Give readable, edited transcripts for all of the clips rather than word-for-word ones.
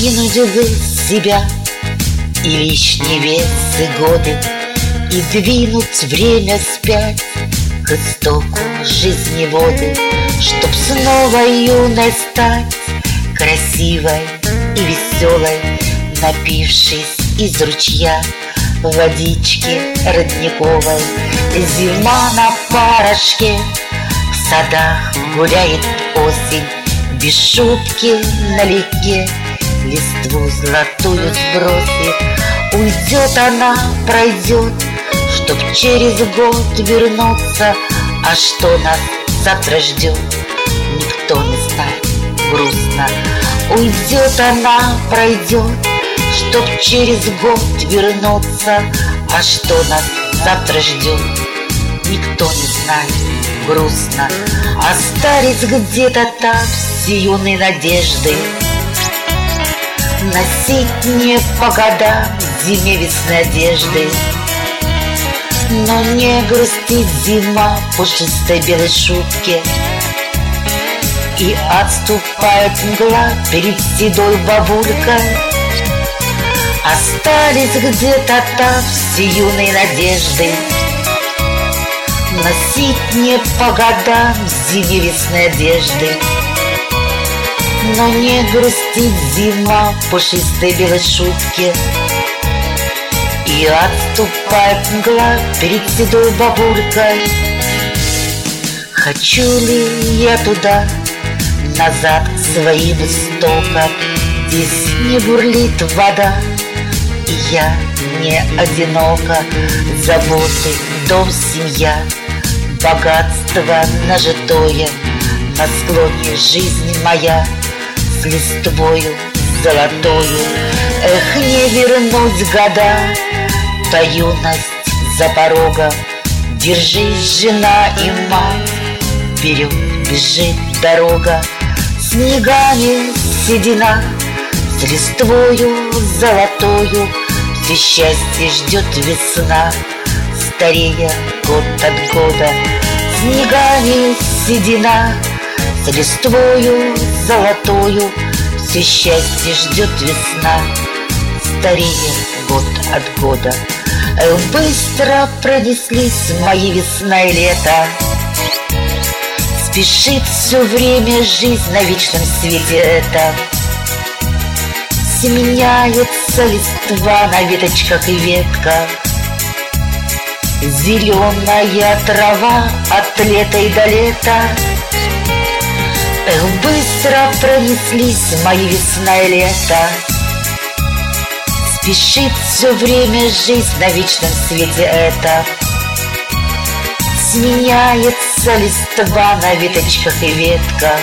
скинуть бы с себя и лишний вес, и годы, и двинуть время вспять к истоку жизни воды, чтоб снова юной стать, красивой и веселой, напившись из ручья водички родниковой. Зима на порошке, в садах гуляет осень, без шутки налегке листву золотую сбросит. Уйдет она, пройдет, чтоб через год вернуться. А что нас завтра ждет, никто не знает, грустно. Уйдет она, пройдет, чтоб через год вернуться. А что нас завтра ждет, никто не знает, грустно. Остались где-то там все юные надежды, носить не по годам зиме весны одежды. Но не грустит зима в пушистой белой шубке, и отступает мгла перед седой бабулькой. Остались где-то там все юные надежды, носить не по годам зиме весны одежды. Но не грустит зима в пушистой белой шубке, и отступает мгла перед седой бабулькой. Хочу ли я туда, назад к своим истокам? Здесь не бурлит вода, и я не одинока. Заботы, дом, семья, богатство нажитое на склоне жизни моя, с листвою золотою. Эх, не вернуть года, та юность за порогом. Держись, жена и мать, вперед бежит дорога. Снегами седина, с листвою золотою, все счастье ждет весна, старея год от года. Снегами седина, с листвою золотою, все счастье ждет весна, старея год от года. Эх, быстро пронеслись мои весна и лето, спешит все время жизнь на вечном свете этом. Сменяется листва на веточках и ветках, зеленая трава от лета и до лета. Эх, быстро пронеслись мои весна и лето, спешит все время жизнь на вечном свете этом. Сменяется листва на веточках и ветках,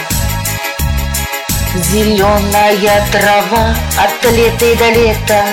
зеленая трава от лета и до лета.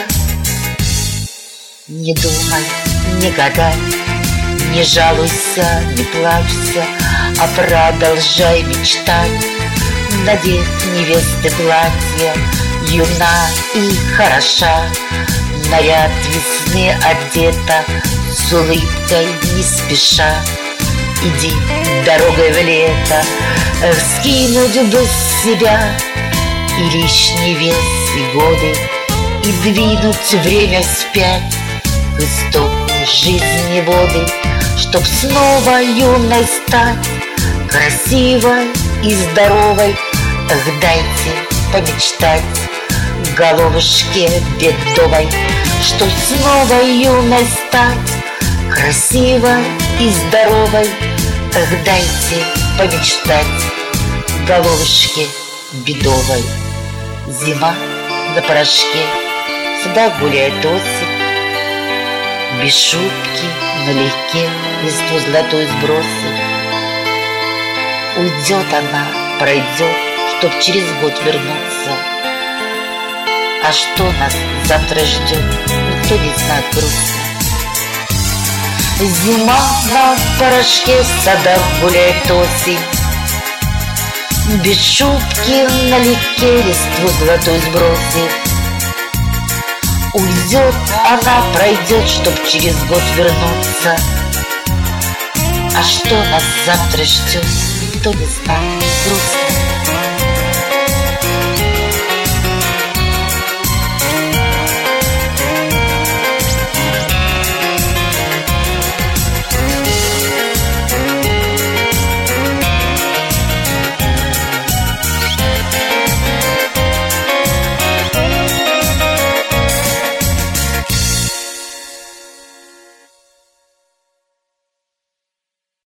Не думай, не гадай, не жалуйся, не плачься, а продолжай мечтать. Надеть невесты платье, юна и хороша, наряд весны одета, с улыбкой не спеша. Иди дорогой в лето, скинуть бы с себя и лишний вес, и годы, и двинуть время вспять к истоку жизни воды, чтоб снова юной стать, красивой и здоровой. Эх, дайте помечтать головушке бедовой, чтоб снова юной стать, красивой и здоровой. Эх, дайте помечтать головушке бедовой. Зима на порошке, всегда гуляет осень, без шутки налегке листву золотую сбросит. Уйдет она, пройдет, чтоб через год вернуться. А что нас завтра ждет, никто не знает, грустно. Зима на порошке, в садах гуляет осень, без шутки налегке листву золотую сбросит. Уйдет она, пройдет, чтоб через год вернуться. А что нас завтра ждет, никто не знает.